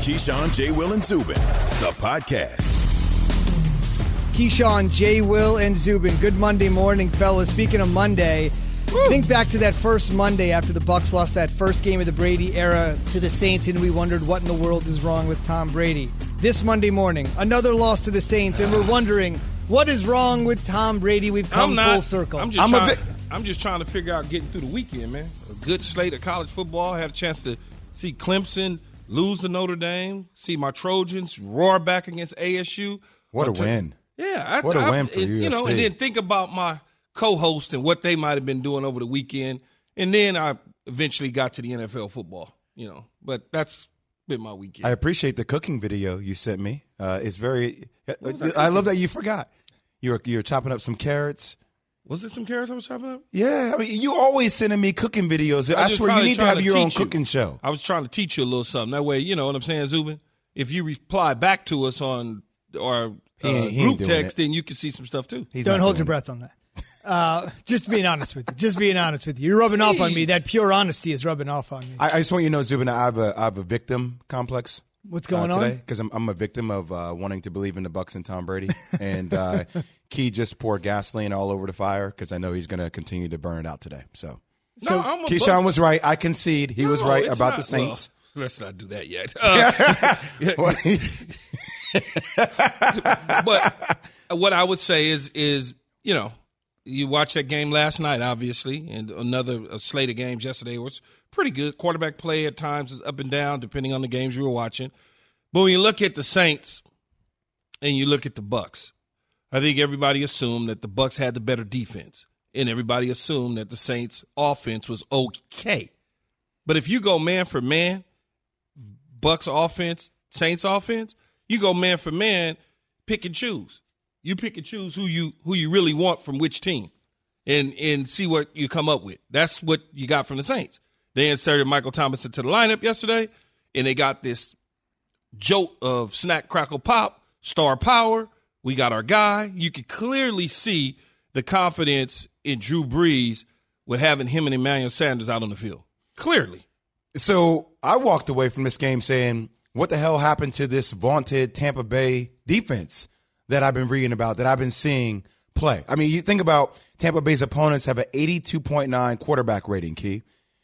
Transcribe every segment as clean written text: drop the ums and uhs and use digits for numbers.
Keyshawn, J. Will, and Zubin, the podcast. Keyshawn, J. Will, and Zubin. Good Monday morning, fellas. Speaking of Monday, think back to that first Monday after the Bucs lost that first game of the Brady era to the Saints, and we wondered what in the world is wrong with Tom Brady. This Monday morning, another loss to the Saints, and we're wondering what is wrong with Tom Brady. We've come full circle. I'm just trying to figure out getting through the weekend, man. A good slate of college football. I had a chance to see Clemson lose to Notre Dame, see my Trojans roar back against ASU. What a win. Yeah. What a win for USC. And then think about my co-host and what they might have been doing over the weekend. And then I eventually got to the NFL football, But that's been my weekend. I appreciate the cooking video you sent me. It's very – I love that you forgot. You're chopping up some carrots. Was it some carrots I was chopping up? Yeah. I mean, you always sending me cooking videos. I swear you need to have your own cooking show. I was trying to teach you a little something. That way, you know what I'm saying, Zubin? If you reply back to us on our group text, then you can see some stuff too. Don't hold your breath on that. Just being honest with you. You're rubbing off on me. That pure honesty is rubbing off on me. I just want you to know, Zubin, I have a victim complex. What's going today? on? Because I'm a victim of wanting to believe in the Bucs and Tom Brady. And Key just poured gasoline all over the fire because I know he's going to continue to burn it out today. So Keyshawn was right. I concede. He was right about the Saints. Well, let's not do that yet. But what I would say is you watched that game last night, obviously, and another slate of games yesterday was pretty good. Quarterback play at times is up and down depending on the games you were watching. But when you look at the Saints and you look at the Bucs, I think everybody assumed that the Bucs had the better defense, and everybody assumed that the Saints' offense was okay. But if you go man for man, Bucs offense, Saints offense, you go man for man, pick and choose. You pick and choose who you really want from which team, and see what you come up with. That's what you got from the Saints. They inserted Michael Thomas into the lineup yesterday, and they got this jolt of snack, crackle, pop, star power. We got our guy. You could clearly see the confidence in Drew Brees with having him and Emmanuel Sanders out on the field. Clearly. So I walked away from this game saying, what the hell happened to this vaunted Tampa Bay defense that I've been reading about, that I've been seeing play? I mean, you think about Tampa Bay's opponents have an 82.9 quarterback rating, Key.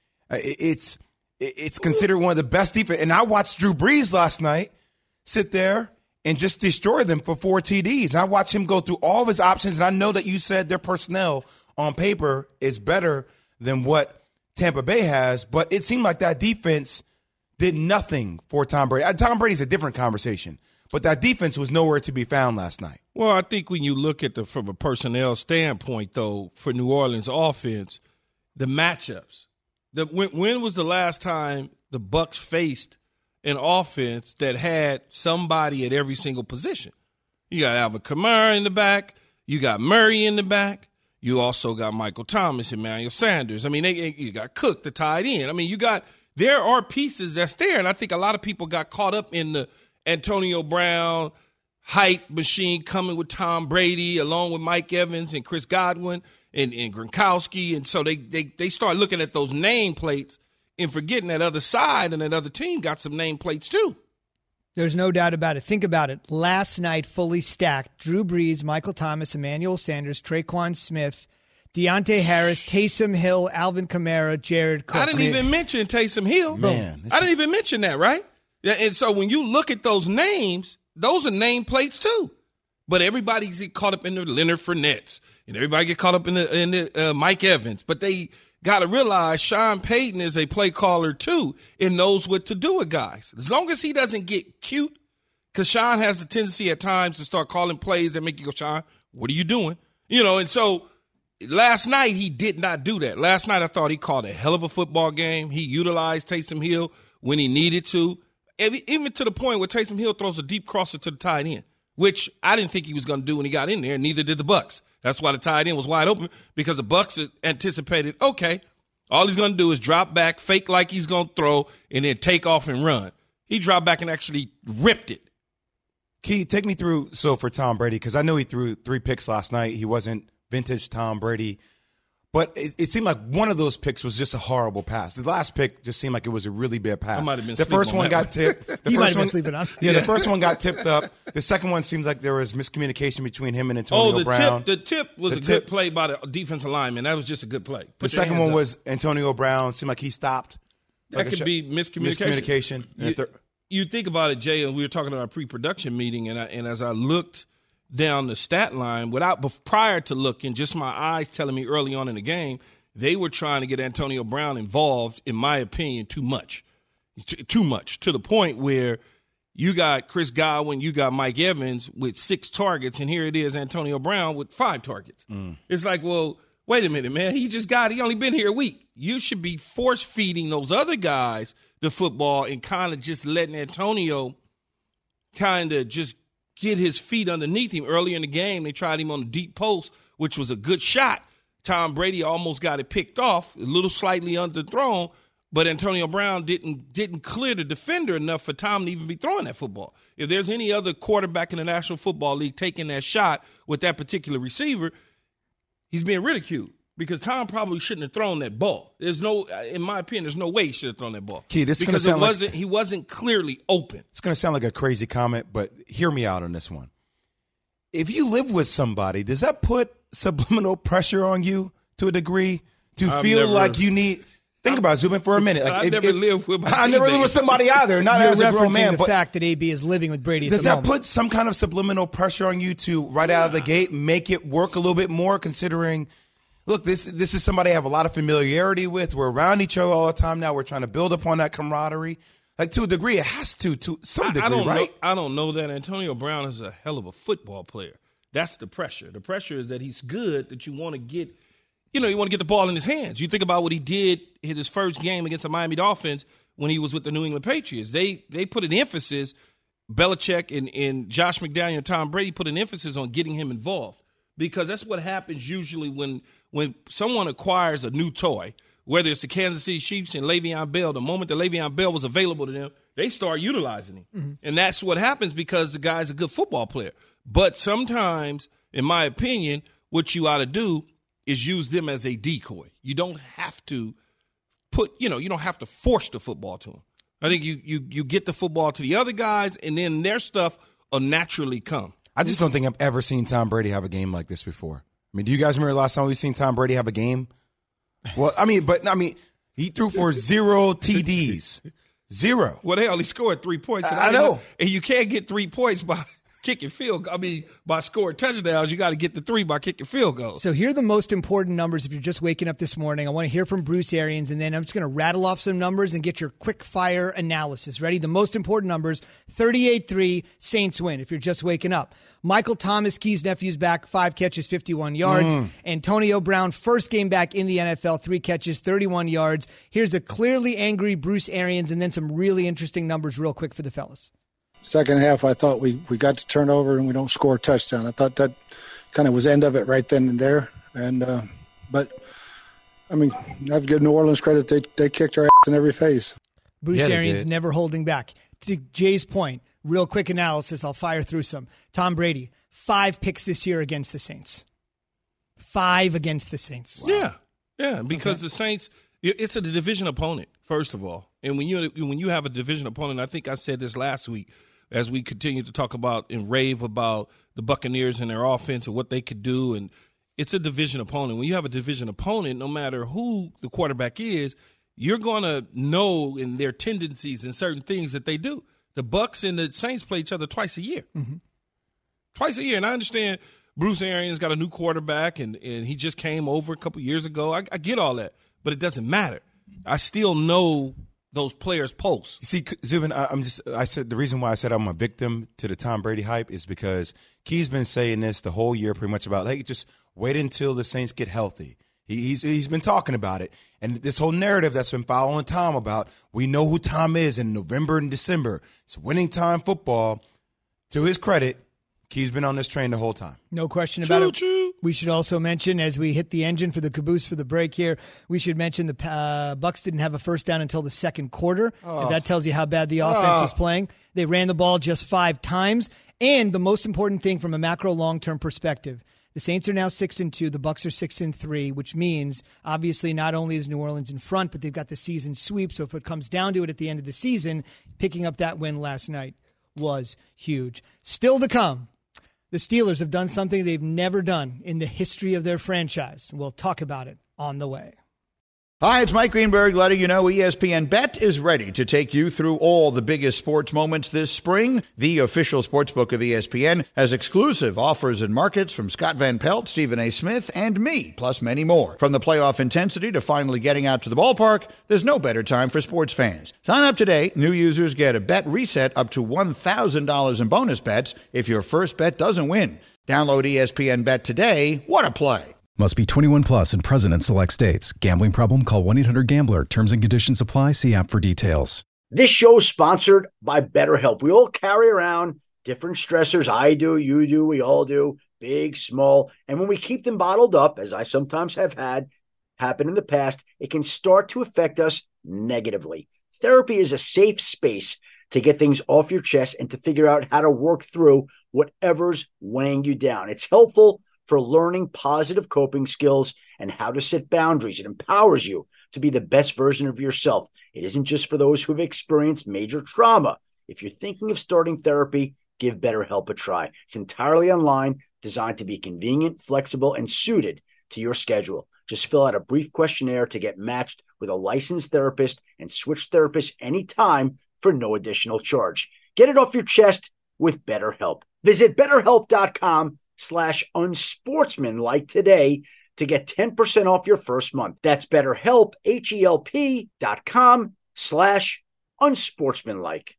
It's considered one of the best defense. And I watched Drew Brees last night sit there and just destroy them for 4 TDs. And I watched him go through all of his options, and I know that you said their personnel on paper is better than what Tampa Bay has, but it seemed like that defense did nothing for Tom Brady. Tom Brady's a different conversation, but that defense was nowhere to be found last night. Well, I think when you look at from a personnel standpoint, though, for New Orleans offense, the matchups. When was the last time the Bucs faced an offense that had somebody at every single position? You got Alvin Kamara in the back. You got Murray in the back. You also got Michael Thomas, Emmanuel Sanders. I mean, you got Cook, the tight end. I mean, there are pieces that's there, and I think a lot of people got caught up in the Antonio Brown hype machine coming with Tom Brady along with Mike Evans and Chris Godwin and Gronkowski, and so they start looking at those nameplates and forgetting that other side and that other team got some nameplates too. There's no doubt about it. Think about it. Last night, fully stacked, Drew Brees, Michael Thomas, Emmanuel Sanders, Traquan Smith, Deontay Harris, Taysom Hill, Alvin Kamara, Jared Cook. I didn't even mention Taysom Hill. Man, I didn't even mention that, right? Yeah, and so when you look at those names, those are nameplates too. But everybody get caught up in the Leonard Fournettes, and everybody get caught up in the Mike Evans. But they got to realize Sean Payton is a play caller too and knows what to do with guys. As long as he doesn't get cute, because Sean has the tendency at times to start calling plays that make you go, Sean, what are you doing? And so last night he did not do that. Last night I thought he called a hell of a football game. He utilized Taysom Hill when he needed to, even to the point where Taysom Hill throws a deep crosser to the tight end, which I didn't think he was going to do when he got in there, and neither did the Bucs. That's why the tight end was wide open, because the Bucs anticipated, okay, all he's going to do is drop back, fake like he's going to throw, and then take off and run. He dropped back and actually ripped it. Key, take me through, so for Tom Brady, because I know he threw 3 picks last night. He wasn't vintage Tom Brady. But it seemed like one of those picks was just a horrible pass. The last pick just seemed like it was a really bad pass. I might have been the first one got tipped. You might have been sleeping on. Yeah, the first one got tipped up. The second one seems like there was miscommunication between him and Antonio Brown. The tip was a good play by the defensive lineman. That was just a good play. The second one was Antonio Brown. Seemed like he stopped. That could be miscommunication. You think about it, Jay, and we were talking about our pre-production meeting, and as I looked down the stat line, prior to looking, just my eyes telling me early on in the game, they were trying to get Antonio Brown involved, in my opinion, too much. Too much, to the point where you got Chris Godwin, you got Mike Evans with 6 targets, and here it is, Antonio Brown with 5 targets. It's like, well, wait a minute, man. He only been here a week. You should be force-feeding those other guys the football and kind of just letting Antonio kind of just get his feet underneath him. Earlier in the game, they tried him on the deep post, which was a good shot. Tom Brady almost got it picked off, a little slightly underthrown, but Antonio Brown didn't clear the defender enough for Tom to even be throwing that football. If there's any other quarterback in the National Football League taking that shot with that particular receiver, he's being ridiculed because Tom probably shouldn't have thrown that ball. In my opinion, there's no way he should have thrown that ball. Key, this is because gonna sound he wasn't clearly open. It's going to sound like a crazy comment, but hear me out on this one. If you live with somebody, does that put subliminal pressure on you to a degree to feel like you need? Think about it, Zubin, for a minute. Like, I never lived with my I never lived with somebody either. Not You're as a grown man, the but fact that AB is living with Brady. Does that put some kind of subliminal pressure on you to right out of the gate make it work a little bit more? Considering, look, this is somebody I have a lot of familiarity with. We're around each other all the time now. We're trying to build upon that camaraderie. Like, to a degree, it has to some degree, right? I don't know that. Antonio Brown is a hell of a football player. That's the pressure. The pressure is that he's good, that you want to get, you want to get the ball in his hands. You think about what he did in his first game against the Miami Dolphins when he was with the New England Patriots. They put an emphasis, Belichick and Josh McDaniel and Tom Brady put an emphasis on getting him involved, because that's what happens usually when someone acquires a new toy, whether it's the Kansas City Chiefs and Le'Veon Bell. The moment that Le'Veon Bell was available to them, they start utilizing him. Mm-hmm. And that's what happens because the guy's a good football player. But sometimes, in my opinion, what you ought to do is use them as a decoy. You don't have to you don't have to force the football to them. I think you get the football to the other guys, and then their stuff will naturally come. I just don't think I've ever seen Tom Brady have a game like this before. I mean, do you guys remember the last time we've seen Tom Brady have a game? Well, I mean, he threw for 0 TDs. 0. Well, hell, he scored 3 points. I know. And you can't get 3 points by kicking field. By scoring touchdowns, you got to get the 3 by kicking field goals. So here are the most important numbers if you're just waking up this morning. I want to hear from Bruce Arians, and then I'm just going to rattle off some numbers and get your quick fire analysis. Ready? The most important numbers, 38-3, Saints win if you're just waking up. Michael Thomas, Key's nephew's back, 5 catches, 51 yards. Antonio Brown, first game back in the NFL, 3 catches, 31 yards. Here's a clearly angry Bruce Arians, and then some really interesting numbers real quick for the fellas. Second half, I thought we got to turn over and we don't score a touchdown. I thought that kind of was end of it right then and there. And but I mean, I have to give New Orleans credit; they kicked our ass in every phase. Bruce Arians never holding back. To Jay's point, real quick analysis. I'll fire through some. Tom Brady, 5 picks this year against the Saints. 5 against the Saints. Wow. Yeah, because the Saints, it's a division opponent, first of all. And when you have a division opponent, I think I said this last week, as we continue to talk about and rave about the Buccaneers and their offense and what they could do, and it's a division opponent. When you have a division opponent, no matter who the quarterback is, you're going to know in their tendencies and certain things that they do. The Bucs and the Saints play each other twice a year. Mm-hmm. Twice a year. And I understand Bruce Arians got a new quarterback, and he just came over a couple years ago. I get all that, but it doesn't matter. I still know those players' pulse. You see, Zubin, I said the reason why I said I'm a victim to the Tom Brady hype is because Key's been saying this the whole year pretty much about, hey, just wait until the Saints get healthy. He's been talking about it. And this whole narrative that's been following Tom about, we know who Tom is in November and December. It's winning time football. To his credit, Key's been on this train the whole time. No question about it. We should also mention, as we hit the engine for the caboose for the break here, we should mention the Bucs didn't have a first down until the second quarter. Oh. That tells you how bad the offense was playing. They ran the ball just 5 times. And the most important thing from a macro long-term perspective, The Saints are now 6-2. The Bucs are 6-3, which means obviously not only is New Orleans in front, but they've got the season sweep. So if it comes down to it at the end of the season, picking up that win last night was huge. Still to come, the Steelers have done something they've never done in the history of their franchise. We'll talk about it on the way. Hi, it's Mike Greenberg letting you know ESPN Bet is ready to take you through all the biggest sports moments this spring. The official sportsbook of ESPN has exclusive offers and markets from Scott Van Pelt, Stephen A. Smith, and me, plus many more. From the playoff intensity to finally getting out to the ballpark, there's no better time for sports fans. Sign up today. New users get a bet reset up to $1,000 in bonus bets if your first bet doesn't win. Download ESPN Bet today. What a play. Must be 21 plus and present in select states. Gambling problem? Call 1-800-GAMBLER. Terms and conditions apply. See app for details. This show is sponsored by BetterHelp. We all carry around different stressors. I do, you do, we all do, big, small. And when we keep them bottled up, as I sometimes have had happen in the past, it can start to affect us negatively. Therapy is a safe space to get things off your chest and to figure out how to work through whatever's weighing you down. It's helpful for learning positive coping skills and how to set boundaries. It empowers you to be the best version of yourself. It isn't just for those who have experienced major trauma. If you're thinking of starting therapy, give BetterHelp a try. It's entirely online, designed to be convenient, flexible, and suited to your schedule. Just fill out a brief questionnaire to get matched with a licensed therapist and switch therapists anytime for no additional charge. Get it off your chest with BetterHelp. Visit BetterHelp.com/unsportsmanlike today to get 10% off your first month. That's BetterHelp, HELP.com/unsportsmanlike.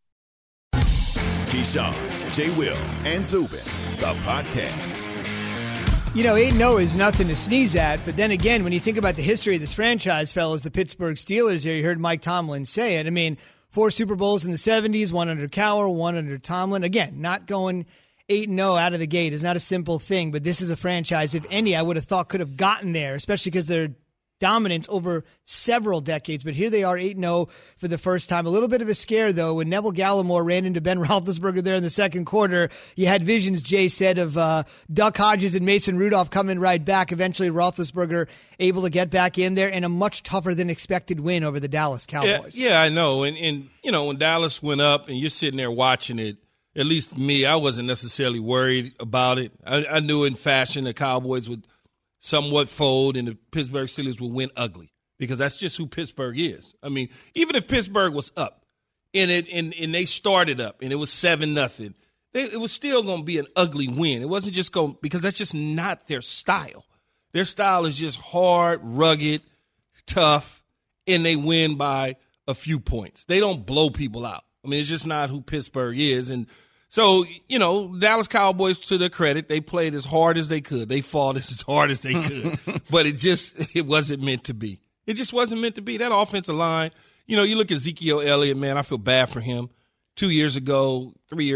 Keyshawn, J. Will, and Zubin, the podcast. You know, 8-0 is nothing to sneeze at, but then again, when you think about the history of this franchise, fellas, the Pittsburgh Steelers here, you heard Mike Tomlin say it. I mean, 4 Super Bowls in the 70s, 1 under Cowher, 1 under Tomlin. Again, not going 8-0 out of the gate is not a simple thing, but this is a franchise, if any, I would have thought could have gotten there, especially because they're dominance over several decades. But here they are, 8-0 for the first time. A little bit of a scare, though, when Neville Gallimore ran into Ben Roethlisberger there in the second quarter. You had visions, Jay said, of Duck Hodges and Mason Rudolph coming right back. Eventually, Roethlisberger able to get back in there, and a much tougher than expected win over the Dallas Cowboys. Yeah, I know. And you know, when Dallas went up and you're sitting there watching it, at least me, I wasn't necessarily worried about it. I knew in fashion the Cowboys would somewhat fold and the Pittsburgh Steelers will win ugly, because that's just who Pittsburgh is. I mean, even if Pittsburgh was up and they started up and it was 7-0, it was still going to be an ugly win. It wasn't just going, because that's just not their style. Their style is just hard, rugged, tough, and they win by a few points. They don't blow people out. I mean, it's just not who Pittsburgh is. And so, you know, Dallas Cowboys, to their credit, they played as hard as they could. They fought as hard as they could. But it wasn't meant to be. It just wasn't meant to be. That offensive line, you know, you look at Ezekiel Elliott, man, I feel bad for him. 3 years ago,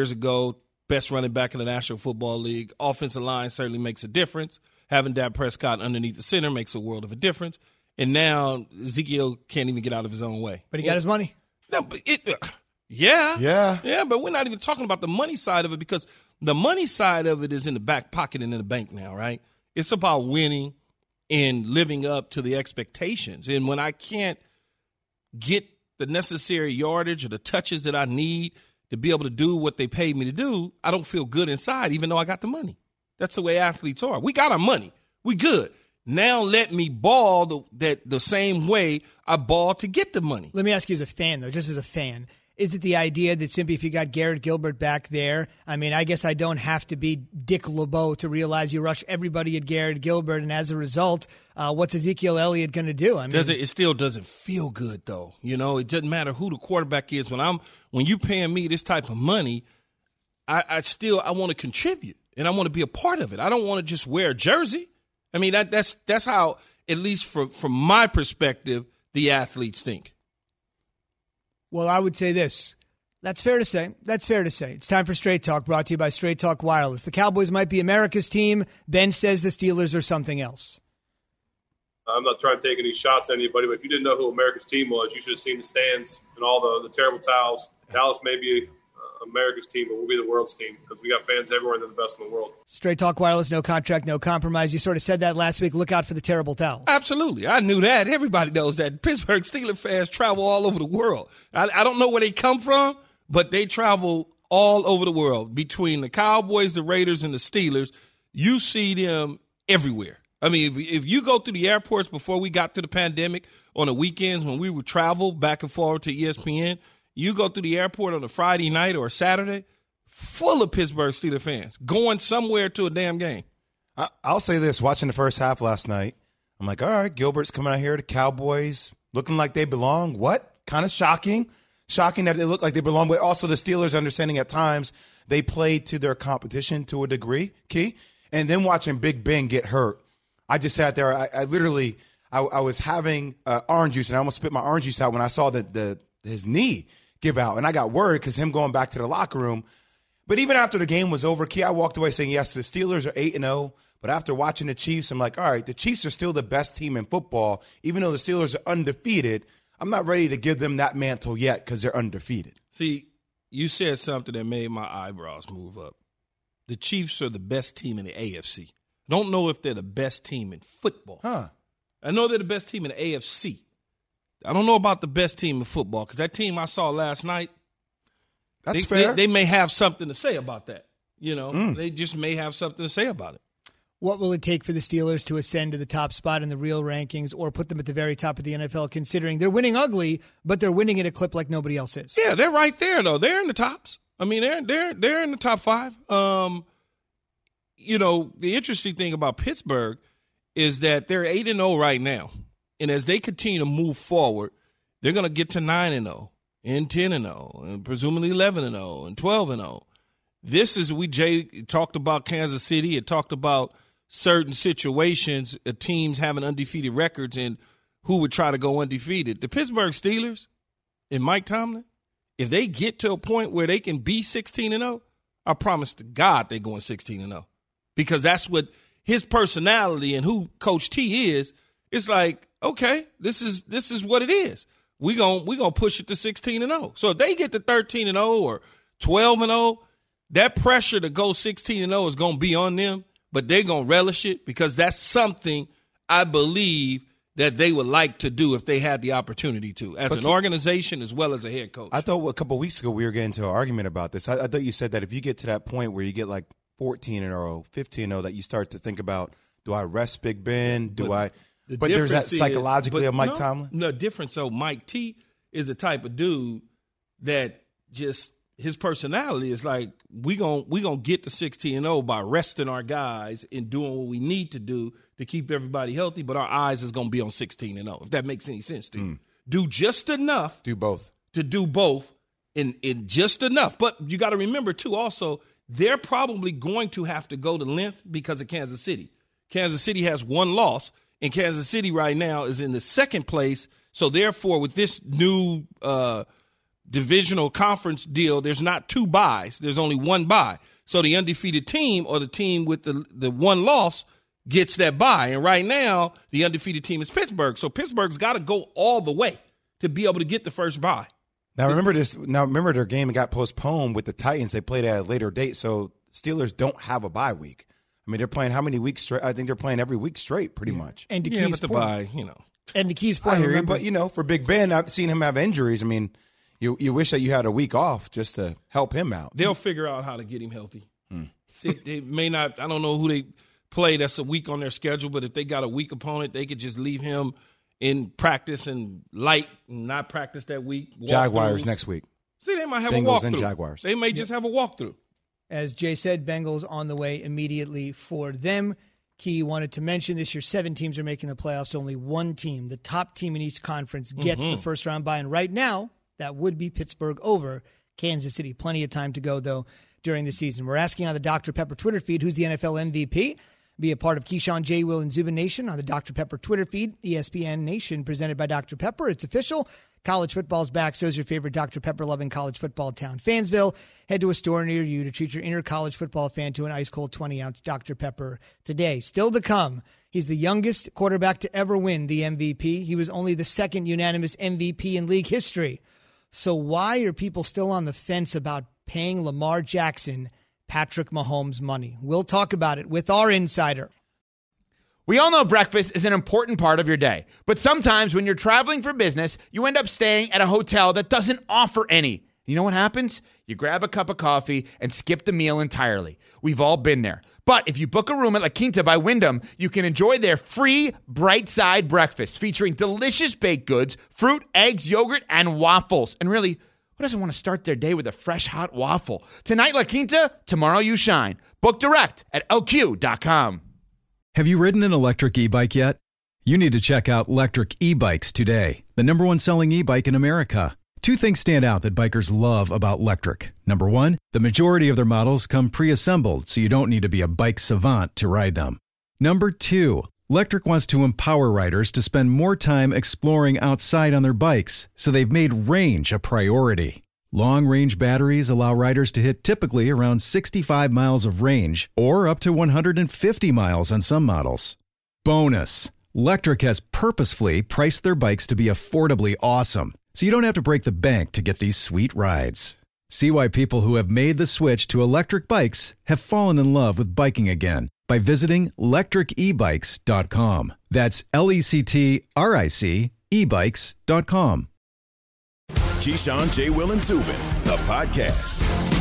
best running back in the National Football League. Offensive line certainly makes a difference. Having Dak Prescott underneath the center makes a world of a difference. And now Ezekiel can't even get out of his own way. But he got his money. No, but Yeah, but we're not even talking about the money side of it, because the money side of it is in the back pocket and in the bank now, right? It's about winning and living up to the expectations. And when I can't get the necessary yardage or the touches that I need to be able to do what they paid me to do, I don't feel good inside, even though I got the money. That's the way athletes are. We got our money. We good. Now let me ball the same way I ball to get the money. Let me ask you as a fan, though, just as a fan. Is it the idea that simply if you got Garrett Gilbert back there, I mean, I guess I don't have to be Dick LeBeau to realize you rush everybody at Garrett Gilbert, and as a result, what's Ezekiel Elliott going to do? I mean, it still doesn't feel good, though. You know, it doesn't matter who the quarterback is. When you paying me this type of money, I want to contribute, and I want to be a part of it. I don't want to just wear a jersey. I mean, that's how, at least from my perspective, the athletes think. Well, I would say this. That's fair to say. It's time for Straight Talk, brought to you by Straight Talk Wireless. The Cowboys might be America's team. Ben says the Steelers are something else. I'm not trying to take any shots at anybody, but if you didn't know who America's team was, you should have seen the stands and all the terrible towels. Dallas may be America's team, but we'll be the world's team because we got fans everywhere and they're the best in the world. Straight Talk Wireless, no contract, no compromise. You sort of said that last week. Look out for the terrible towels. Absolutely. I knew that. Everybody knows that. Pittsburgh Steelers fans travel all over the world. I don't know where they come from, but they travel all over the world. Between the Cowboys, the Raiders, and the Steelers, you see them everywhere. I mean, if you go through the airports before we got to the pandemic on the weekends when we would travel back and forth to ESPN, you go through the airport on a Friday night or a Saturday, full of Pittsburgh Steelers fans going somewhere to a damn game. I'll say this. Watching the first half last night, I'm like, all right, Gilbert's coming out here, the Cowboys looking like they belong. What? Kind of shocking. Shocking that they look like they belong, but also the Steelers understanding at times they played to their competition to a degree, Key. And then watching Big Ben get hurt, I just sat there. I literally was having orange juice, and I almost spit my orange juice out when I saw his knee give out. And I got worried because him going back to the locker room. But even after the game was over, Key, I walked away saying, yes, the Steelers are 8-0. But after watching the Chiefs, I'm like, all right, the Chiefs are still the best team in football. Even though the Steelers are undefeated, I'm not ready to give them that mantle yet because they're undefeated. See, you said something that made my eyebrows move up. The Chiefs are the best team in the AFC. Don't know if they're the best team in football. I know they're the best team in the AFC. I don't know about the best team in football because that team I saw last night, That's fair. They may have something to say about that. You know, they just may have something to say about it. What will it take for the Steelers to ascend to the top spot in the real rankings or put them at the very top of the NFL, considering they're winning ugly, but they're winning at a clip like nobody else is? Yeah, they're right there, though. They're in the tops. I mean, they're in the top 5. You know, the interesting thing about Pittsburgh is that they're 8-0 right now. And as they continue to move forward, they're going to get to 9-0 and 10-0 and presumably 11-0 and 12-0. This is, Jay talked about Kansas City. It talked about certain situations, teams having undefeated records and who would try to go undefeated. The Pittsburgh Steelers and Mike Tomlin, if they get to a point where they can be 16-0, I promise to God they're going 16-0. Because that's what his personality and who Coach T is. It's like, okay, this is what it is. We gonna push it to 16-0. So if they get to 13-0 or 12-0, that pressure to go 16-0 is gonna be on them, but they're gonna relish it because that's something I believe that they would like to do if they had the opportunity to, as an organization as well as a head coach. I thought a couple of weeks ago we were getting into an argument about this. I thought you said that if you get to that point where you get like 14-0, 15-0, that you start to think about, do I rest Big Ben? But there's that psychologically of Mike Tomlin? No difference. So Mike T is the type of dude that just his personality is like, we gonna get to 16-0 by resting our guys and doing what we need to do to keep everybody healthy, but our eyes is going to be on 16-0, if that makes any sense to you. Do just enough. Do both. To do both in just enough. But you got to remember, too, also, they're probably going to have to go to length because of Kansas City. Kansas City has one loss, and Kansas City right now is in the second place. So, therefore, with this new divisional conference deal, there's not 2 byes. There's only 1 bye. So, the undefeated team or the team with the one loss gets that bye. And right now, the undefeated team is Pittsburgh. So, Pittsburgh's got to go all the way to be able to get the first bye. Now remember their game got postponed with the Titans. They played at a later date, so Steelers don't have a bye week. I mean, they're playing how many weeks straight? I think they're playing every week straight, pretty much. And but the bye, And the key's point. I hear you, but for Big Ben, I've seen him have injuries. I mean, you wish that you had a week off just to help him out. They'll figure out how to get him healthy. See, they may not. I don't know who they play that's a week on their schedule, but if they got a weak opponent, they could just leave him in practice and light and not practice that week. Jaguars next week. See, they might have Bengals a walkthrough. And Jaguars. They may just have a walkthrough. As Jay said, Bengals on the way immediately for them. Key wanted to mention this year 7 teams are making the playoffs. Only 1 team, the top team in each conference, gets the first round bye. And right now, that would be Pittsburgh over Kansas City. Plenty of time to go, though, during the season. We're asking on the Dr. Pepper Twitter feed who's the NFL MVP. Be a part of Keyshawn, J. Will, and Zubin Nation on the Dr. Pepper Twitter feed. ESPN Nation presented by Dr. Pepper. It's official. College football's back. So is your favorite Dr. Pepper-loving college football town, Fansville. Head to a store near you to treat your inner college football fan to an ice-cold 20-ounce Dr. Pepper today. Still to come, he's the youngest quarterback to ever win the MVP. He was only the 2nd unanimous MVP in league history. So why are people still on the fence about paying Lamar Jackson Patrick Mahomes money. We'll talk about it with our insider. We all know breakfast is an important part of your day, but sometimes when you're traveling for business, you end up staying at a hotel that doesn't offer any. You know what happens? You grab a cup of coffee and skip the meal entirely. We've all been there. But if you book a room at La Quinta by Wyndham, you can enjoy their free Bright Side breakfast featuring delicious baked goods, fruit, eggs, yogurt, and waffles. And really, who doesn't want to start their day with a fresh, hot waffle? Tonight, La Quinta, tomorrow you shine. Book direct at lq.com. Have you ridden an electric e-bike yet? You need to check out Lectric E-Bikes today, the #1 selling e-bike in America. Two things stand out that bikers love about Lectric. Number one, the majority of their models come pre-assembled, so you don't need to be a bike savant to ride them. Number two, Lectric wants to empower riders to spend more time exploring outside on their bikes, so they've made range a priority. Long-range batteries allow riders to hit typically around 65 miles of range, or up to 150 miles on some models. Bonus, Lectric has purposefully priced their bikes to be affordably awesome, so you don't have to break the bank to get these sweet rides. See why people who have made the switch to electric bikes have fallen in love with biking again by visiting lectricebikes.com. That's LECTRIC ebikes.com. Keyshawn, J. Will, and Zubin, the podcast.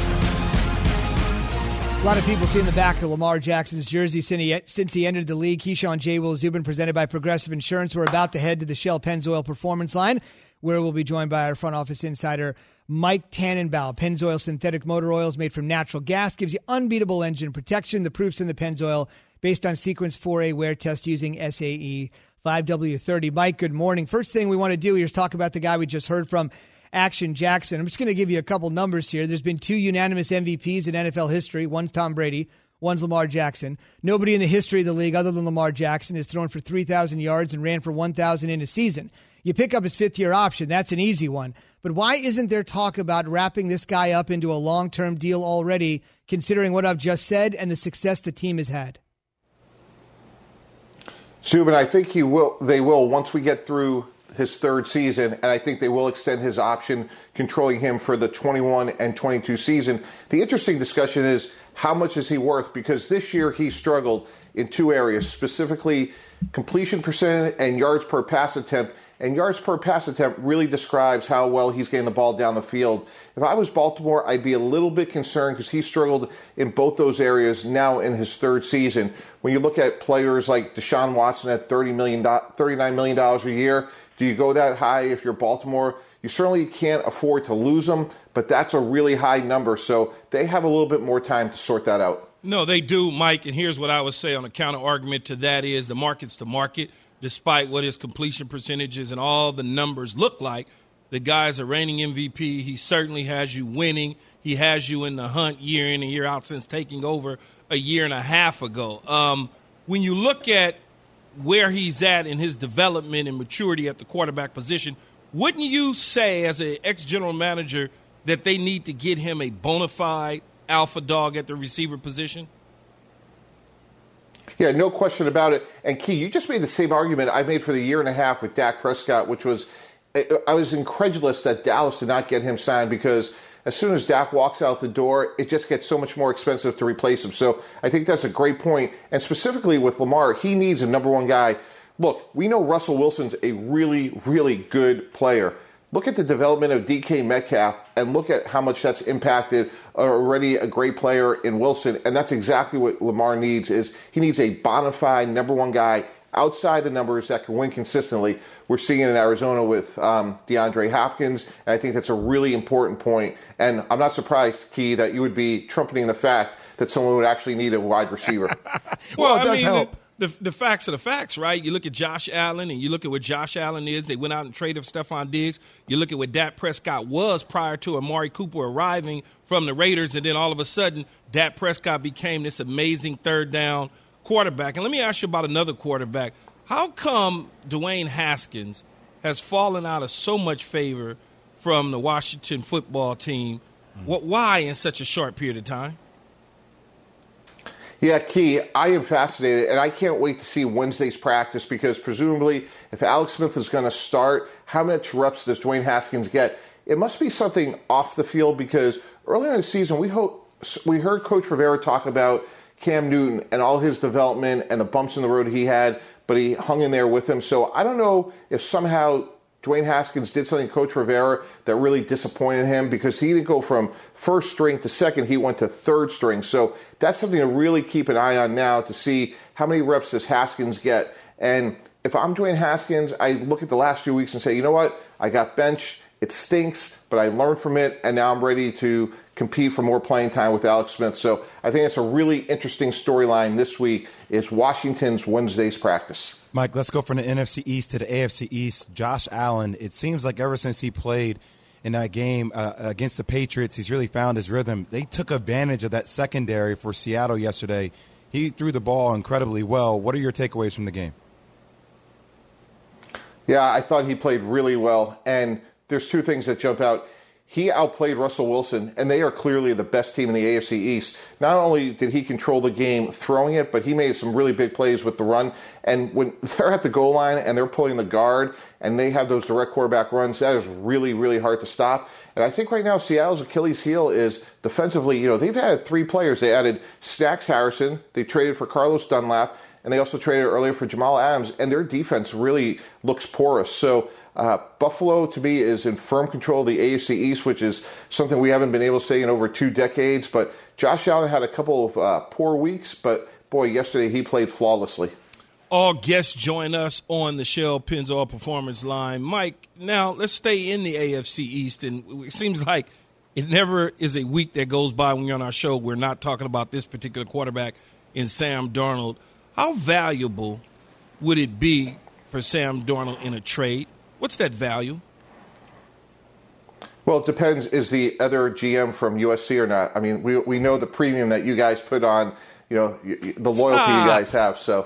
A lot of people seeing the back of Lamar Jackson's jersey since he entered the league. Keyshawn, J. Will, Zubin, presented by Progressive Insurance. We're about to head to the Shell Pennzoil Performance Line, where we'll be joined by our front office insider, Mike Tannenbaum. Pennzoil synthetic motor oils made from natural gas gives you unbeatable engine protection. The proof's in the Pennzoil, based on Sequence 4A wear test using SAE 5W30. Mike, good morning. First thing we want to do here is talk about the guy we just heard from, Action Jackson. I'm just going to give you a couple numbers here. There's been 2 unanimous MVPs in NFL history. One's Tom Brady, one's Lamar Jackson. Nobody in the history of the league other than Lamar Jackson has thrown for 3,000 yards and ran for 1,000 in a season. You pick up his fifth-year option. That's an easy one. But why isn't there talk about wrapping this guy up into a long-term deal already, considering what I've just said and the success the team has had? Zubin, I think they will once we get through his third season, and I think they will extend his option, controlling him for the 21 and 22 season. The interesting discussion is how much is he worth? Because this year he struggled in 2 areas, specifically completion percentage and yards per pass attempt. And yards per pass attempt really describes how well he's getting the ball down the field. If I was Baltimore, I'd be a little bit concerned because he struggled in both those areas now in his third season. When you look at players like Deshaun Watson at $39 million a year, do you go that high if you're Baltimore? You certainly can't afford to lose them, but that's a really high number. So they have a little bit more time to sort that out. No, they do, Mike. And here's what I would say on a counter argument to that is the market's the market. Despite what his completion percentages and all the numbers look like, the guy's a reigning MVP. He certainly has you winning. He has you in the hunt year in and year out since taking over a year and a half ago. When you look at where he's at in his development and maturity at the quarterback position, wouldn't you say as an ex-general manager that they need to get him a bona fide alpha dog at the receiver position? Yeah, no question about it. And Key, you just made the same argument I made for the year and a half with Dak Prescott, which was I was incredulous that Dallas did not get him signed because as soon as Dak walks out the door, it just gets so much more expensive to replace him. So I think that's a great point. And specifically with Lamar, he needs a number one guy. Look, we know Russell Wilson's a really, really good player. Look at the development of DK Metcalf and look at how much that's impacted already a great player in Wilson. And that's exactly what Lamar needs is he needs a bona fide number one guy outside the numbers that can win consistently. We're seeing it in Arizona with DeAndre Hopkins. And I think that's a really important point. And I'm not surprised, Key, that you would be trumpeting the fact that someone would actually need a wide receiver. Well, it does help. The facts are the facts, right? You look at Josh Allen, and you look at what Josh Allen is. They went out and traded Stephon Diggs. You look at what Dak Prescott was prior to Amari Cooper arriving from the Raiders, and then all of a sudden, Dak Prescott became this amazing third down quarterback. And let me ask you about another quarterback. How come Dwayne Haskins has fallen out of so much favor from the Washington football team? Why in such a short period of time? Yeah, Key, I am fascinated, and I can't wait to see Wednesday's practice because presumably if Alex Smith is going to start, how much reps does Dwayne Haskins get? It must be something off the field because earlier in the season, we heard Coach Rivera talk about Cam Newton and all his development and the bumps in the road he had, but he hung in there with him. So I don't know if somehow Dwayne Haskins did something to Coach Rivera that really disappointed him, because he didn't go from first string to second, he went to third string. So that's something to really keep an eye on now, to see how many reps does Haskins get. And if I'm Dwayne Haskins, I look at the last few weeks and say, you know what, I got benched. It stinks, but I learned from it, and now I'm ready to compete for more playing time with Alex Smith. So I think it's a really interesting storyline this week, is Washington's Wednesday's practice. Mike, let's go from the NFC East to the AFC East. Josh Allen, it seems like ever since he played in that game against the Patriots, he's really found his rhythm. They took advantage of that secondary for Seattle yesterday. He threw the ball incredibly well. What are your takeaways from the game? Yeah, I thought he played really well, and there's two things that jump out. He outplayed Russell Wilson, and they are clearly the best team in the AFC East. Not only did he control the game throwing it, but he made some really big plays with the run. And when they're at the goal line and they're pulling the guard and they have those direct quarterback runs, that is really, really hard to stop. And I think right now Seattle's Achilles heel is defensively. You know, they've added 3 players. They added Snacks Harrison. They traded for Carlos Dunlap. And they also traded earlier for Jamal Adams, and their defense really looks porous. So Buffalo, to me, is in firm control of the AFC East, which is something we haven't been able to say in over 2 decades. But Josh Allen had a couple of poor weeks, but, boy, yesterday he played flawlessly. All guests join us on the Shell Pennzoil Performance Line. Mike, now let's stay in the AFC East. And it seems like it never is a week that goes by when you're on our show we're not talking about this particular quarterback in Sam Darnold. How valuable would it be for Sam Darnold in a trade? What's that value? Well, it depends. Is the other GM from USC or not? I mean, we know the premium that you guys put on, you know, the loyalty you guys have. So,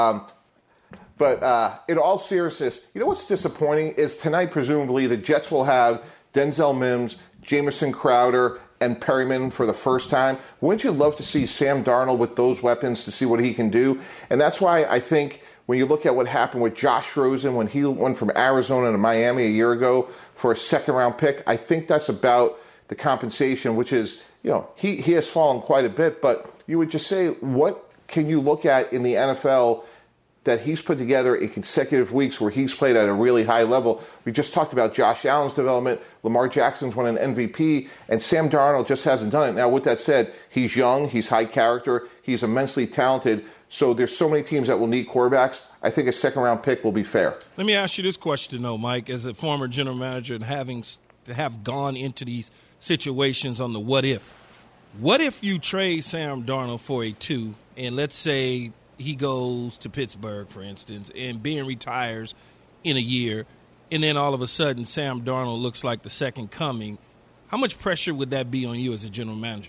but in all seriousness, you know what's disappointing is tonight, presumably, the Jets will have Denzel Mims, Jamison Crowder, and Perryman for the first time. Wouldn't you love to see Sam Darnold with those weapons to see what he can do? And that's why I think when you look at what happened with Josh Rosen when he went from Arizona to Miami a year ago for a second-round pick, I think that's about the compensation, which is, you know, he has fallen quite a bit. But you would just say, what can you look at in the NFL that he's put together in consecutive weeks where he's played at a really high level? We just talked about Josh Allen's development. Lamar Jackson's won an MVP, and Sam Darnold just hasn't done it. Now, with that said, he's young, he's high character, he's immensely talented. So there's so many teams that will need quarterbacks. I think a second-round pick will be fair. Let me ask you this question, though, Mike, as a former general manager and having to have gone into these situations on the what if. What if you trade Sam Darnold for a 2, and let's say he goes to Pittsburgh, for instance, and Ben retires in a year, and then all of a sudden Sam Darnold looks like the second coming? How much pressure would that be on you as a general manager?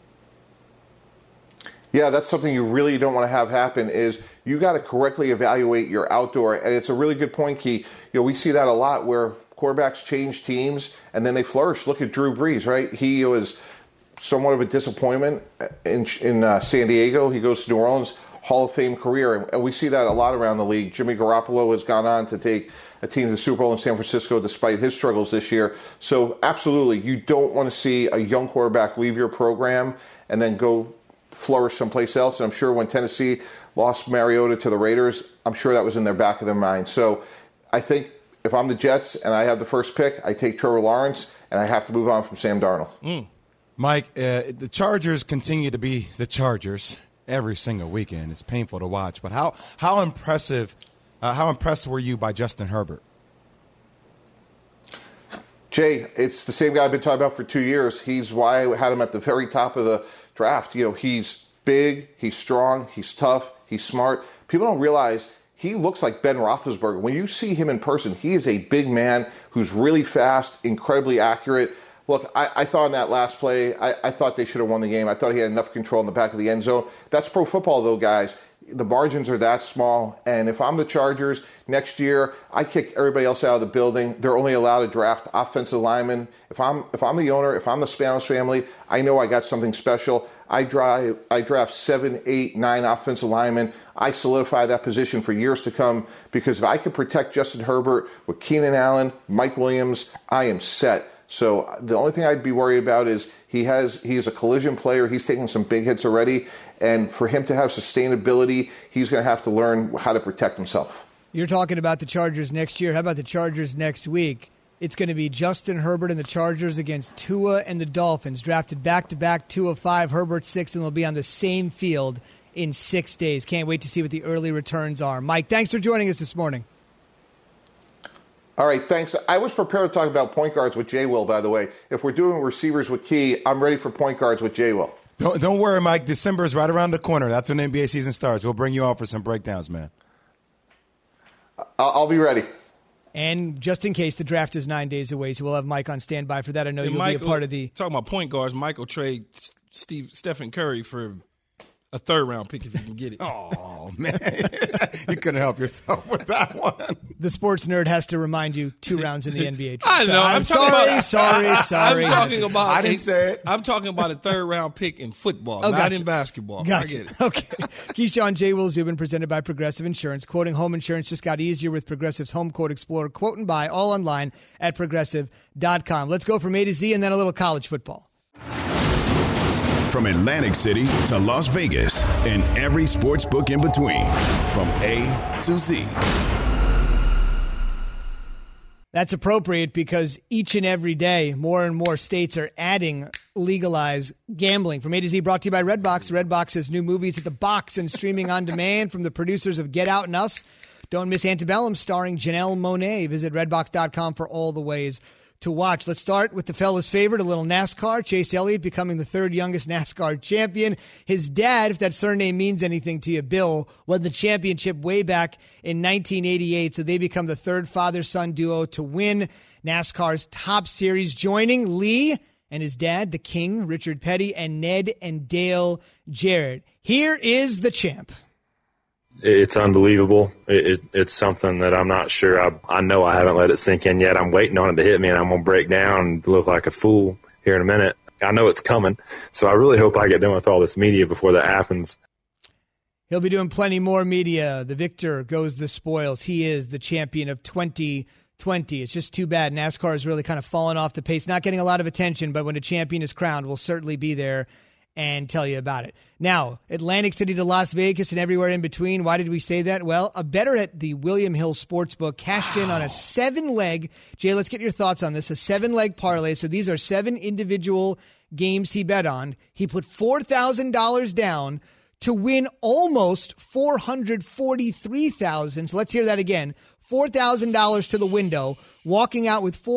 Yeah, that's something you really don't want to have happen, is you got to correctly evaluate your outdoor. And it's a really good point, Key. You know, we see that a lot where quarterbacks change teams and then they flourish. Look at Drew Brees, right? He was somewhat of a disappointment in San Diego. He goes to New Orleans, Hall of Fame career. And we see that a lot around the league. Jimmy Garoppolo has gone on to take a team to the Super Bowl in San Francisco despite his struggles this year. So absolutely, you don't want to see a young quarterback leave your program and then go flourish someplace else. And I'm sure when Tennessee lost Mariota to the Raiders, I'm sure that was in their back of their mind. So I think if I'm the Jets and I have the first pick, I take Trevor Lawrence, and I have to move on from Sam Darnold. Mike, the Chargers continue to be the Chargers every single weekend. It's painful to watch. But how impressed were you by Justin Herbert? Jay, it's the same guy I've been talking about for 2 years. He's why I had him at the very top of the draft. You know, he's big, he's strong, he's tough, he's smart. People don't realize he looks like Ben Roethlisberger. When you see him in person, he is a big man who's really fast, incredibly accurate. Look, I thought in that last play, I thought they should have won the game. I thought he had enough control in the back of the end zone. That's pro football, though, guys. The margins are that small. And if I'm the Chargers next year, I kick everybody else out of the building. They're only allowed to draft offensive linemen. If I'm the owner, if I'm the Spanos family, I know I got something special. I draft 7, 8, 9 offensive linemen. I solidify that position for years to come, because if I can protect Justin Herbert with Keenan Allen, Mike Williams, I am set. So the only thing I'd be worried about is he's a collision player. He's taking some big hits already. And for him to have sustainability, he's going to have to learn how to protect himself. You're talking about the Chargers next year. How about the Chargers next week? It's going to be Justin Herbert and the Chargers against Tua and the Dolphins. Drafted back-to-back, Tua 5, Herbert 6, and they'll be on the same field in 6 days. Can't wait to see what the early returns are. Mike, thanks for joining us this morning. All right, thanks. I was prepared to talk about point guards with Jay Will, by the way. If we're doing receivers with Key, I'm ready for point guards with Jay Will. Don't worry, Mike. December is right around the corner. That's when the NBA season starts. We'll bring you on for some breakdowns, man. I'll be ready. And just in case, the draft is 9 days away, so we'll have Mike on standby for that. I know you'll be a part of the... Talking about point guards, Mike will trade Stephen Curry for a third-round pick if you can get it. Oh, man. You couldn't help yourself with that one. The sports nerd has to remind you 2 rounds in the NBA draft. I know. I'm sorry. I'm talking about... I didn't say it. I'm talking about a third-round pick in football, not in basketball. Gotcha. I get it. Okay. Keyshawn, J. Will Zubin, presented by Progressive Insurance. Quoting home insurance just got easier with Progressive's Home Quote Explorer. Quote and buy all online at Progressive.com. Let's go from A to Z and then a little college football. From Atlantic City to Las Vegas and every sports book in between. From A to Z. That's appropriate because each and every day, more and more states are adding legalized gambling. From A to Z, brought to you by Redbox. Redbox has new movies at the box and streaming on demand from the producers of Get Out and Us. Don't miss Antebellum starring Janelle Monáe. Visit redbox.com for all the ways to watch. Let's start with the fella's favorite, a little NASCAR. Chase Elliott becoming the 3rd youngest NASCAR champion. His dad, if that surname means anything to you, Bill, won the championship way back in 1988, so they become the 3rd father-son duo to win NASCAR's top series, joining Lee and his dad, the King, Richard Petty, and Ned and Dale Jarrett. Here is the champ. It's unbelievable. It's something that I'm not sure. I know I haven't let it sink in yet. I'm waiting on it to hit me, and I'm going to break down and look like a fool here in a minute. I know it's coming, so I really hope I get done with all this media before that happens. He'll be doing plenty more media. The victor goes the spoils. He is the champion of 2020. It's just too bad NASCAR has really kind of fallen off the pace, not getting a lot of attention, but when a champion is crowned, we'll certainly be there and tell you about it. Now, Atlantic City to Las Vegas and everywhere in between. Why did we say that? Well, a bettor at the William Hill Sportsbook cashed in on a 7-leg. Jay, let's get your thoughts on this. A 7-leg parlay. So these are 7 individual games he bet on. He put $4,000 down to win almost $443,000. So let's hear that again. $4,000 to the window, walking out with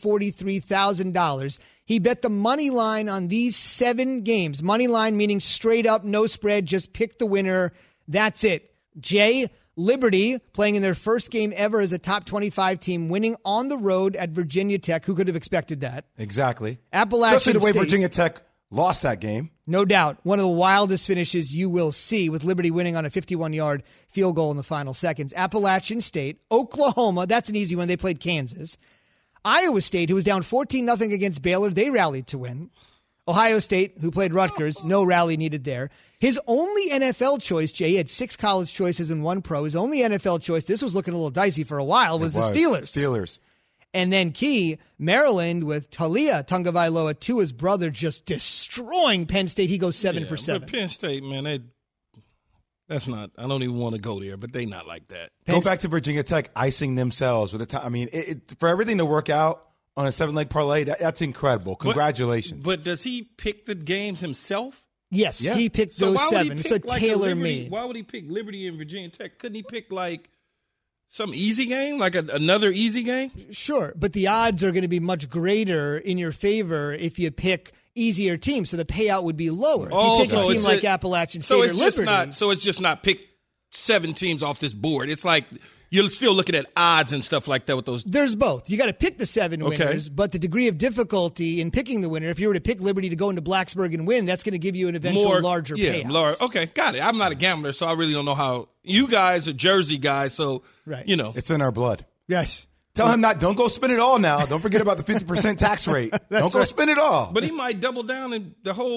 $443,000. He bet the money line on these 7 games. Money line meaning straight up, no spread, just pick the winner. That's it. Jay, Liberty, playing in their first game ever as a top 25 team, winning on the road at Virginia Tech. Who could have expected that? Exactly. Appalachian Especially the way State. Virginia Tech lost that game. No doubt. One of the wildest finishes you will see, with Liberty winning on a 51-yard field goal in the final seconds. Appalachian State, Oklahoma, that's an easy one. They played Kansas. Iowa State, who was down 14-0 against Baylor, they rallied to win. Ohio State, who played Rutgers, no rally needed there. His only NFL choice, Jay, he had 6 college choices and 1 pro. His only NFL choice, this was looking a little dicey for a while, was the Steelers. And then Key, Maryland with Talia Tagovailoa, Tua's brother, just destroying Penn State. He goes 7 for 7. But Penn State, man, that's not. I don't even want to go there, but they not like that. Go back to Virginia Tech icing themselves with the time. I mean, for everything to work out on a 7-leg parlay, that's incredible. Congratulations. But does he pick the games himself? Yes, he picked those 7. It's a tailor-made. Why would he pick Liberty and Virginia Tech? Couldn't he pick like some easy game, like another easy game? Sure, but the odds are going to be much greater in your favor if you pick easier teams, so the payout would be lower. If you take a team like Appalachian State or Liberty. So it's just not pick 7 teams off this board. It's like you're still looking at odds and stuff like that with those. There's both. You got to pick the 7 winners, but the degree of difficulty in picking the winner, if you were to pick Liberty to go into Blacksburg and win, that's going to give you an eventual larger payout. Okay, got it. I'm not a gambler, so I really don't know how. You guys are Jersey guys, so, you know. It's in our blood. Yes. Tell him don't go spend it all now. Don't forget about the 50% tax rate. Don't go spend it all. But he might double down and the whole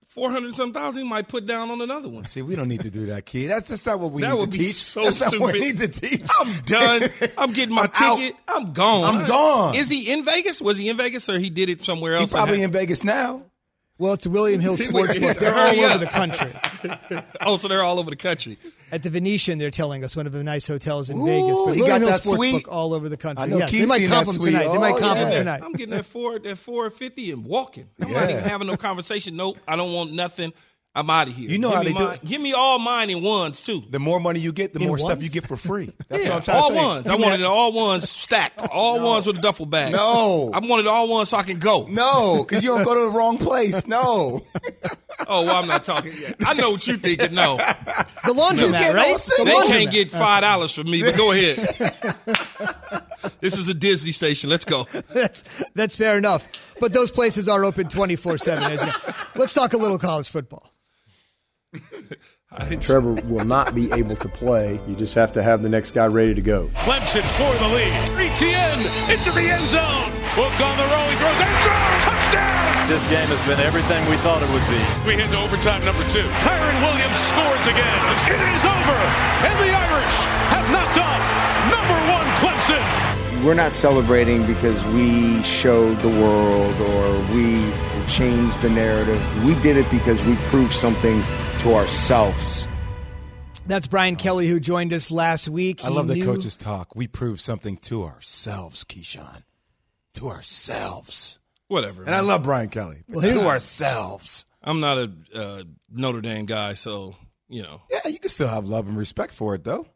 400,000 he might put down on another one. See, we don't need to do that, Key. That's not what we that need would to be teach. So That's stupid. not what we need to teach. I'm done. I'm getting my ticket. Out. I'm gone. I'm gone. Is he in Vegas? Was he in Vegas or he did it somewhere else? He's probably in Vegas now. Well, it's a William Hill Sportsbook. They're all over the country. Oh, so they're all over the country. At the Venetian, they're telling us, one of the nice hotels in Ooh, Vegas. But he William got Hill that Sportsbook suite. all over the country. I know Yes, Keith's they might seen comp that him suite. tonight. They might Oh, comp him yeah. tonight. I'm getting that 450 and walking. I'm not even having no conversation. Nope, I don't want nothing. I'm out of here. You know how they do it. Give me all mine in ones, too. The more money you get, the more stuff you get for free. That's what I'm trying all to say. ones. I wanted it all ones stacked. All ones with a duffel bag. No. I wanted all ones so I can go. No, because you don't go to the wrong place. No. Oh, well, I'm not talking yet. I know what you're thinking. No. The laundromat, right? The They laundromat. can't get $5 from me, but go ahead. This is a Disney station. Let's go. That's fair enough. But those places are open 24/7, isn't it? Let's talk a little college football. Trevor will not be able to play. You just have to have the next guy ready to go. Clemson for the lead. Etienne into the end zone. Book on the roll. He throws end zone. Touchdown. This game has been everything we thought it would be. We hit to overtime number 2. Kyron Williams scores again. It is over. And the Irish have knocked off number 1 Clemson. We're not celebrating because we showed the world or we changed the narrative. We did it because we proved something to ourselves. That's Brian Kelly, who joined us last week. I love the coaches talk. We proved something to ourselves, Keyshawn. To ourselves. Whatever. And I love Brian Kelly. But to ourselves. I'm not a Notre Dame guy, so, you know. Yeah, you can still have love and respect for it, though.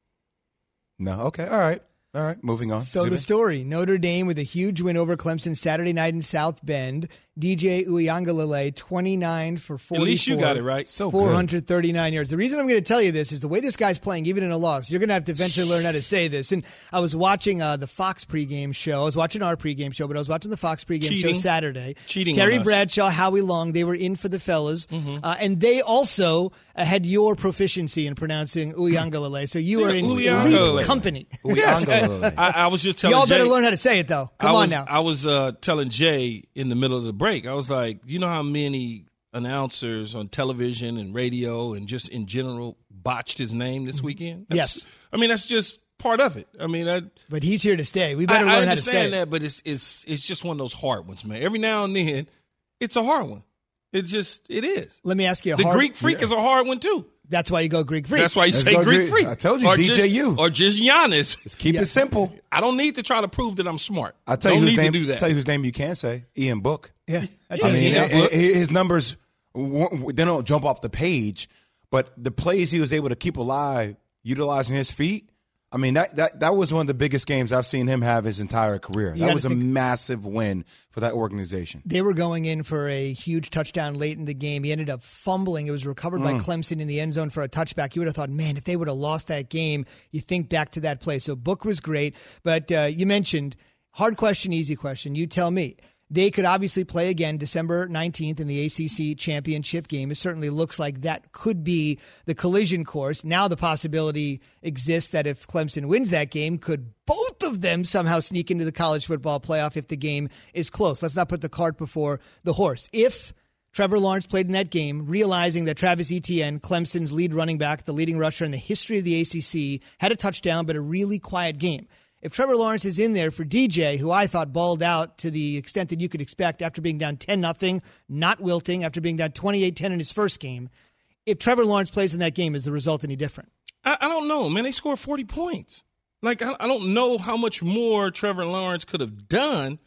No? Okay. All right. All right. Moving on. So the story, Notre Dame with a huge win over Clemson Saturday night in South Bend. DJ Uiagalelei, 29 for 44. At least you got it right. So 439 yards. The reason I'm going to tell you this is the way this guy's playing, even in a loss. You're going to have to eventually learn how to say this. And I was watching the Fox pregame show. I was watching our pregame show, but I was watching the Fox pregame show Saturday. Cheating Terry on us. Bradshaw, Howie Long, they were in for the fellas. And they also had your proficiency in pronouncing Uiagalelei. So you are in elite company. Yes, I was just telling Y'all better Jay, learn how to say it, though. Come on now. I was telling Jay in the middle of the break, I was like, you know how many announcers on television and radio and just in general botched his name this weekend? Yes. I mean, that's just part of it. I mean, but he's here to stay. We better learn how to stay. I understand that, but it's just one of those hard ones, man. Every now and then, it's a hard one. It is. Let me ask you the Greek Freak is a hard one, too. That's why you go Greek Freak. That's why you say Greek Freak. I told you, or DJU. Or just Giannis. Just keep it simple. I don't need to try to prove that I'm smart. I'll tell you whose name. To do that. Tell you whose name you can say. Ian Book. Yeah. I mean, his numbers, they don't jump off the page, but the plays he was able to keep alive, utilizing his feet, I mean, that was one of the biggest games I've seen him have his entire career. That was a massive win for that organization. They were going in for a huge touchdown late in the game. He ended up fumbling. It was recovered by Clemson in the end zone for a touchback. You would have thought, man, if they would have lost that game, you think back to that play. So Book was great. But you mentioned hard question, easy question. You tell me. They could obviously play again December 19th in the ACC championship game. It certainly looks like that could be the collision course. Now the possibility exists that if Clemson wins that game, could both of them somehow sneak into the college football playoff if the game is close. Let's not put the cart before the horse. If Trevor Lawrence played in that game, realizing that Travis Etienne, Clemson's lead running back, the leading rusher in the history of the ACC, had a touchdown but a really quiet game. If Trevor Lawrence is in there for DJ, who I thought balled out to the extent that you could expect after being down 10-0, not wilting, after being down 28-10 in his first game, if Trevor Lawrence plays in that game, is the result any different? I don't know, man. They scored 40 points. Like, I don't know how much more Trevor Lawrence could have done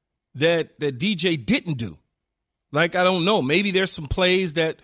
that DJ didn't do. Like, I don't know. Maybe there's some plays that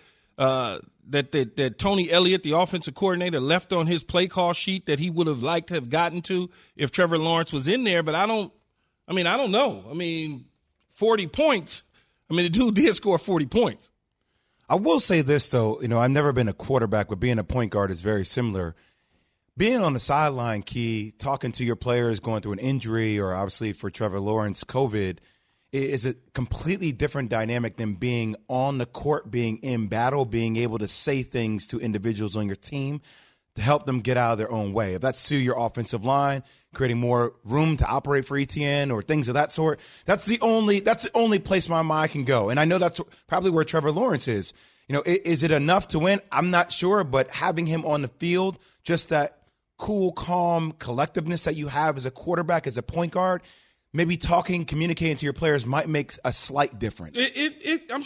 Tony Elliott, the offensive coordinator, left on his play call sheet that he would have liked to have gotten to if Trevor Lawrence was in there. But I don't know. I mean, 40 points. I mean, the dude did score 40 points. I will say this, though. You know, I've never been a quarterback, but being a point guard is very similar. Being on the sideline, Key, talking to your players going through an injury or obviously for Trevor Lawrence, COVID, is a completely different dynamic than being on the court, being in battle, being able to say things to individuals on your team. to help them get out of their own way. If that's to your offensive line, creating more room to operate for ETN or things of that sort, that's the only place my mind can go. And I know that's probably where Trevor Lawrence is. You know, is it enough to win? I'm not sure, but having him on the field, just that cool, calm collectiveness that you have as a quarterback, as a point guard, maybe talking, communicating to your players might make a slight difference. I'm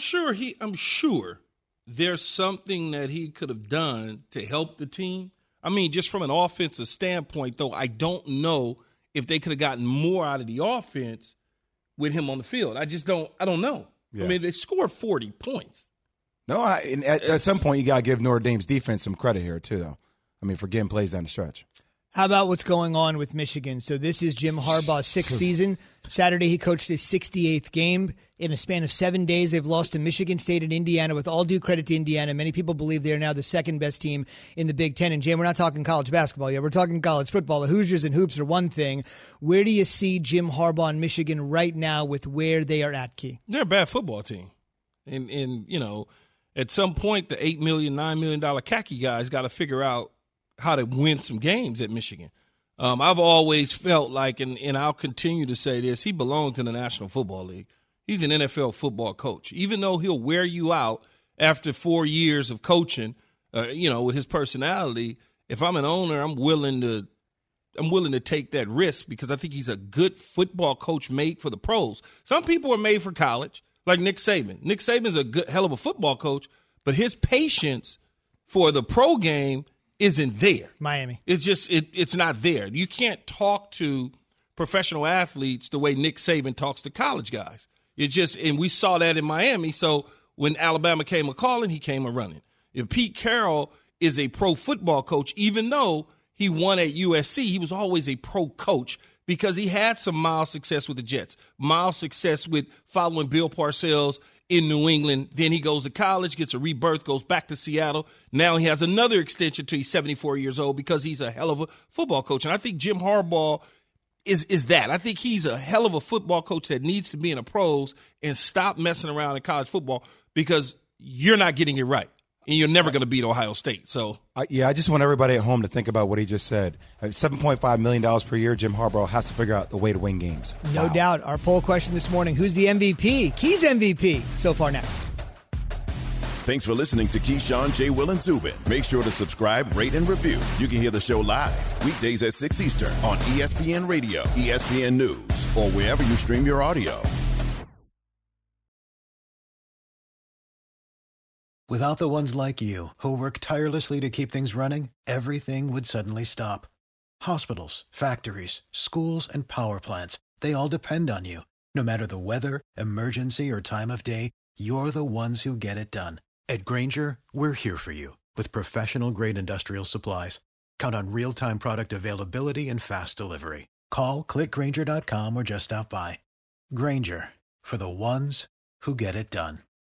sure there's something that he could have done to help the team. I mean, just from an offensive standpoint, though, I don't know if they could have gotten more out of the offense with him on the field. I don't know. Yeah. I mean, they scored 40 points. No, at some point, you got to give Notre Dame's defense some credit here, too, though. I mean, for getting plays down the stretch. How about what's going on with Michigan? So this is Jim Harbaugh's 6th season. Saturday, he coached his 68th game. In a span of 7 days, they've lost to Michigan State and Indiana. With all due credit to Indiana, many people believe they are now the second best team in the Big Ten. And, Jim, we're not talking college basketball yet. We're talking college football. The Hoosiers and hoops are one thing. Where do you see Jim Harbaugh and Michigan right now with where they are at, Key? They're a bad football team. And you know, at some point, the $8 million, $9 million khaki guys got to figure out how to win some games at Michigan. I've always felt like, and I'll continue to say this, he belongs in the National Football League. He's an NFL football coach. Even though he'll wear you out after 4 years of coaching, with his personality, if I'm an owner, I'm willing to take that risk because I think he's a good football coach made for the pros. Some people are made for college, like Nick Saban. Nick Saban's a good hell of a football coach, but his patience for the pro game isn't there. Miami. It's just it's not there. You can't talk to professional athletes the way Nick Saban talks to college guys. And we saw that in Miami. So when Alabama came a-calling, he came a-running. If Pete Carroll is a pro football coach, even though he won at USC, he was always a pro coach because he had some mild success with the Jets, mild success with following Bill Parcells in New England. Then he goes to college, gets a rebirth, goes back to Seattle. Now he has another extension till he's 74 years old because he's a hell of a football coach. And I think Jim Harbaugh is that. I think he's a hell of a football coach that needs to be in the pros and stop messing around in college football because you're not getting it right. And you're never going to beat Ohio State. So, I just want everybody at home to think about what he just said. At $7.5 million per year, Jim Harbaugh has to figure out the way to win games. No doubt. Our poll question this morning, who's the MVP? Key's MVP so far next. Thanks for listening to Keyshawn, J. Will, and Zubin. Make sure to subscribe, rate, and review. You can hear the show live weekdays at 6 Eastern on ESPN Radio, ESPN News, or wherever you stream your audio. Without the ones like you, who work tirelessly to keep things running, everything would suddenly stop. Hospitals, factories, schools, and power plants, they all depend on you. No matter the weather, emergency, or time of day, you're the ones who get it done. At Grainger, we're here for you with professional-grade industrial supplies. Count on real-time product availability and fast delivery. Call, click Grainger.com, or just stop by. Grainger, for the ones who get it done.